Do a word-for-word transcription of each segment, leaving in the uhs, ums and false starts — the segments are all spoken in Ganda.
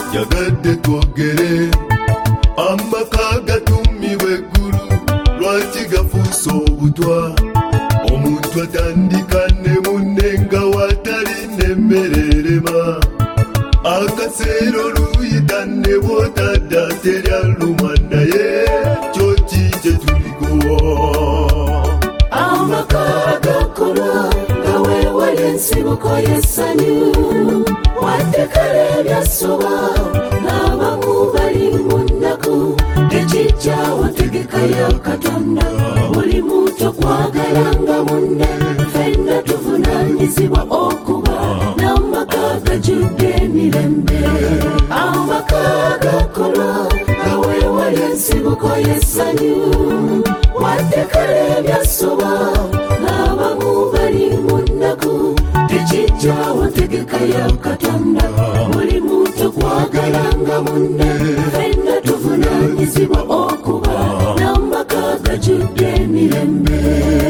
yagadde twogere amaka gatumibwa eggulu lwaki gafuusa obutwa omuntu atandika ne munne nga watali n'emmere erema akaseera oluyita ne bwotadda teryaluma naye kyo kije tuliko amaka gakolwa nga weewala ensibuko y'essanyu wadde kale ebyasoba n'abamu bali mu nnaku tekijjawo tegeka ya Katonda buli muntu okwagala nga munne ffenna tuvunaanyizibwa okuba n'amaka gajjudde emirembe amaka gakolwa nga weewala ensibuko y'essanyu wadde kale ebyasoba n'abamu bali mu nnaku tekijjawo tegeka ya Katonda buli muntu okwagala nga munne ffenna tuvunaanyizibwa okuba n'amaka gajjudde emirembe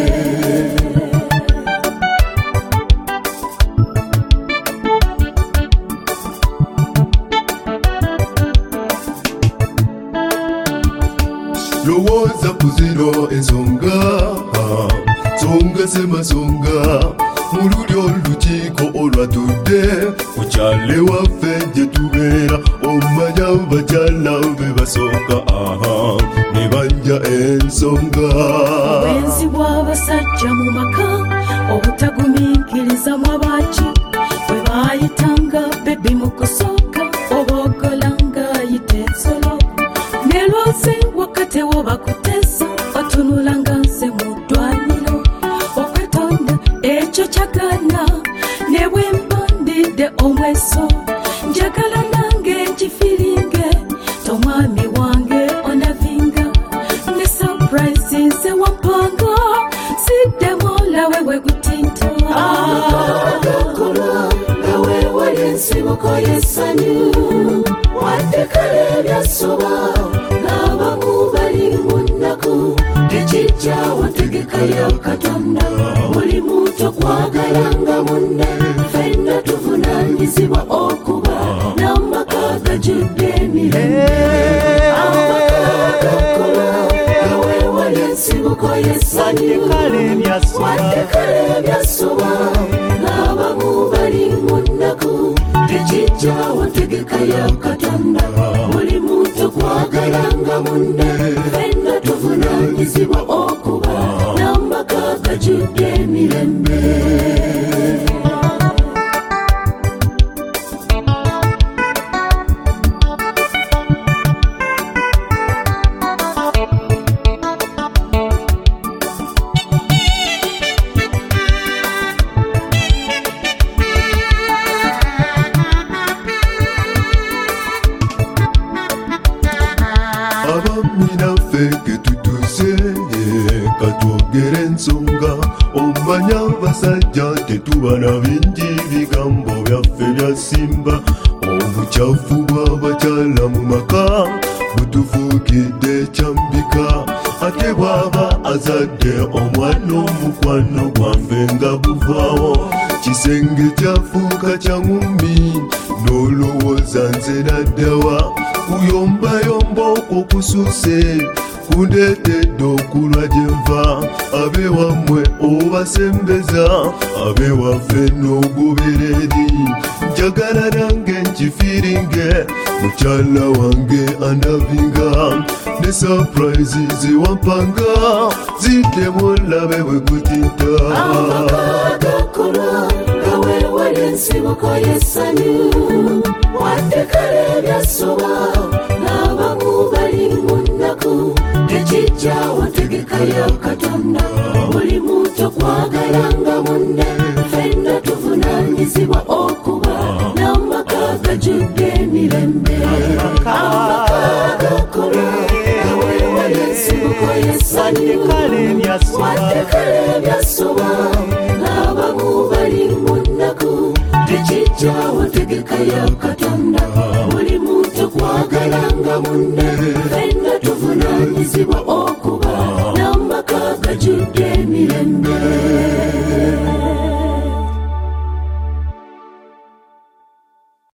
lowooza ku zino ensonga songa semasonga mu luli olukiiko olwatudde ku kyalo waffe gye tubeera omanya bakyala be basooka aha ne banja ensonga obwenzi bw'abasajja mu maka obutagumiikiriza mu abaaki bwe baayitanga bebi mu kusooka oboogolanga ayita ensolo ne lwozi wakati wo bakuteesa otunulanga nze mu ddwaniro okwetonda ekyo kyagana ne bwe mbandidde omweso njagala nange nkifiringe tomwami wange onavinga ne surprise nze wampanga siddemu olawe bwe gutinta agakolwa nga weewala ensibuko y'essanyu wadde kale ebyasoba n'abamu bali mu nnaku tekijjawo tegeka ya Katonda buli muntu okwagala nga munne ffenna tuvunaanyizibwa okuba n'amaka gajjudde emirembe amaka gakolwa nga weewala ensibuko y'essanyu wadde kale ebyasoba n'abamu bali mu nnaku tekijjawo tegeka ya Katonda buli muntu okwagala nga munne ffenna tuvunaanyizibwa okuba n'amaka gajjudde emirembe abaminaffe ketutuse katwogere ensonga omanya basajja tetubana bingi bigambo byaffe byasimba obukyafu bw'abakyala mu maka butufuukidde ekyambika ate bw'aba azadde omwana omukwano gwanfe nga buvaawo kisenge kyafuuka kya ngumi n'olowooza nze naddawa kuyombayomba okwo kususe kundeetedde okulwa gye nva abewammwe obasembeza abewaffe n'ogobereri njagala nange nkifiringe mukyala wange andavinga ne surprise ziwampanga ziddemu olabe bwe gutinta amaka gakolwa nga weewala ensibuko y'essanyu wadde kale ebyasoba n'abamu bali mu nnaku tekijjawo tegeka ya Katonda buli muntu okwagala nga munne ffenna tuvunaanyizibwa okuba n'amaka gajjudde emirembe amaka gakolwa nga weewala ensibuko y'essanyu wadde kale ebyasoba n'abamu bali mu nnaku tekijjawo tegeka ya Katonda buli muntu okwagala nga munne ffenna tuvunaanyizibwa